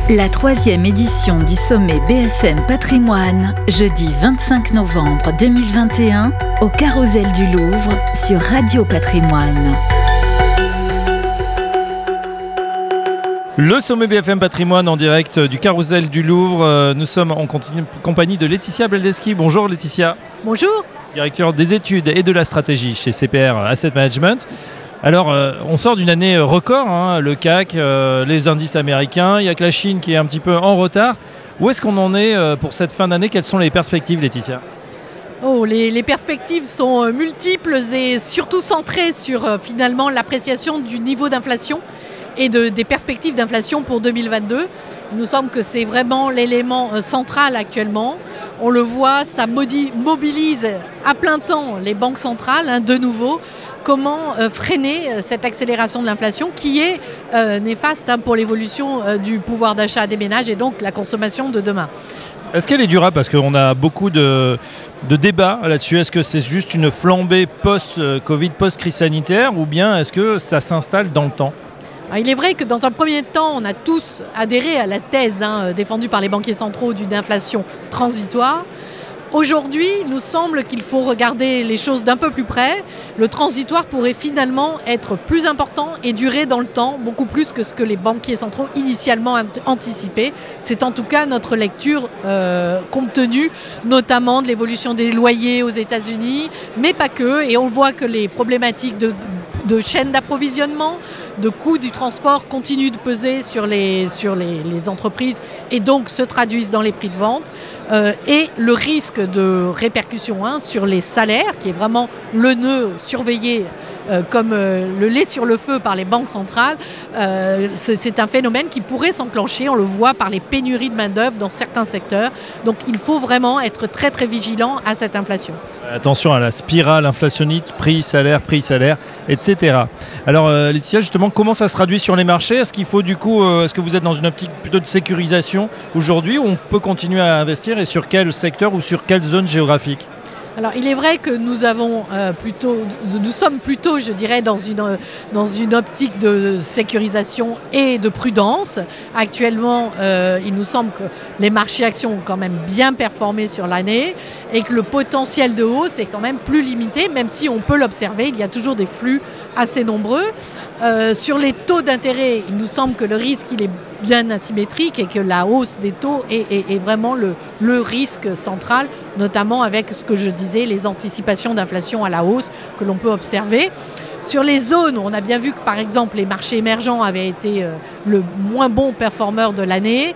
La 3e édition du sommet BFM Patrimoine, jeudi 25 novembre 2021, au Carrousel du Louvre sur Radio Patrimoine. Le sommet BFM Patrimoine en direct du Carrousel du Louvre. Nous sommes en compagnie de Laetitia Baldeschi. Bonjour Laetitia. Bonjour. Directeur des études et de la stratégie chez CPR Asset Management. Alors, on sort d'une année record, le CAC, les indices américains. Il n'y a que la Chine qui est un petit peu en retard. Où est-ce qu'on en est pour cette fin d'année? Quelles sont les perspectives, Laetitia? Les perspectives sont multiples et surtout centrées sur finalement l'appréciation du niveau d'inflation et des perspectives d'inflation pour 2022. Il nous semble que c'est vraiment l'élément central actuellement. On le voit, ça mobilise à plein temps les banques centrales, de nouveau. Comment freiner cette accélération de l'inflation qui est néfaste pour l'évolution du pouvoir d'achat des ménages et donc la consommation de demain. Est-ce qu'elle est durable? Parce qu'on a beaucoup de débats là-dessus. Est-ce que c'est juste une flambée post-Covid, post-crise sanitaire, ou bien est-ce que ça s'installe dans le temps? Alors, il est vrai que dans un premier temps, on a tous adhéré à la thèse défendue par les banquiers centraux d'une inflation transitoire. Aujourd'hui, il nous semble qu'il faut regarder les choses d'un peu plus près. Le transitoire pourrait finalement être plus important et durer dans le temps, beaucoup plus que ce que les banquiers centraux initialement anticipaient. C'est en tout cas notre lecture, compte tenu notamment de l'évolution des loyers aux États-Unis, mais pas que. Et on voit que les problématiques de chaîne d'approvisionnement, de coûts du transport continuent de peser sur les entreprises et donc se traduisent dans les prix de vente. Et le risque de répercussion sur les salaires, qui est vraiment le nœud surveillé comme le lait sur le feu par les banques centrales, c'est un phénomène qui pourrait s'enclencher. On le voit par les pénuries de main-d'œuvre dans certains secteurs. Donc il faut vraiment être très très vigilant à cette inflation. Attention à la spirale inflationniste, prix-salaire, etc. Alors Laetitia, justement, comment ça se traduit sur les marchés? Est-ce qu'il faut est-ce que vous êtes dans une optique plutôt de sécurisation aujourd'hui, où on peut continuer à investir, et sur quel secteur ou sur quelle zone géographique? Alors, il est vrai que nous sommes plutôt, je dirais, dans une optique de sécurisation et de prudence. Actuellement, il nous semble que les marchés actions ont quand même bien performé sur l'année et que le potentiel de hausse est quand même plus limité, même si on peut l'observer. Il y a toujours des flux assez nombreux. Sur les taux d'intérêt, il nous semble que le risque, il est bien asymétrique et que la hausse des taux est vraiment le risque central, notamment avec ce que je disais, les anticipations d'inflation à la hausse que l'on peut observer. Sur les zones, on a bien vu que par exemple les marchés émergents avaient été le moins bon performeur de l'année.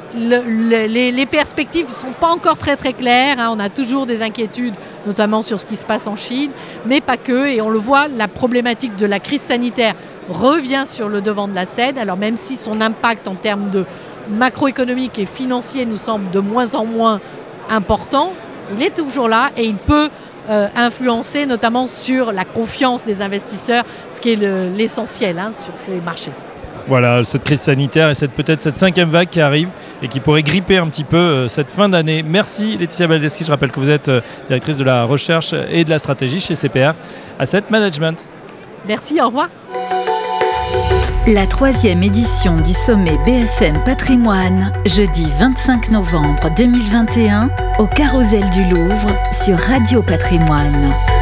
Les perspectives ne sont pas encore très très claires, on a toujours des inquiétudes, notamment sur ce qui se passe en Chine, mais pas que, et on le voit, la problématique de la crise sanitaire revient sur le devant de la scène. Alors même si son impact en termes de macroéconomique et financier nous semble de moins en moins important, il est toujours là et il peut influencer notamment sur la confiance des investisseurs, ce qui est l'essentiel sur ces marchés. Voilà, cette crise sanitaire et peut-être cette 5e vague qui arrive et qui pourrait gripper un petit peu cette fin d'année. Merci Laetitia Baldeschi, je rappelle que vous êtes directrice de la recherche et de la stratégie chez CPR Asset Management. Merci, au revoir. La 3e édition du sommet BFM Patrimoine, jeudi 25 novembre 2021, au Carrousel du Louvre sur Radio Patrimoine.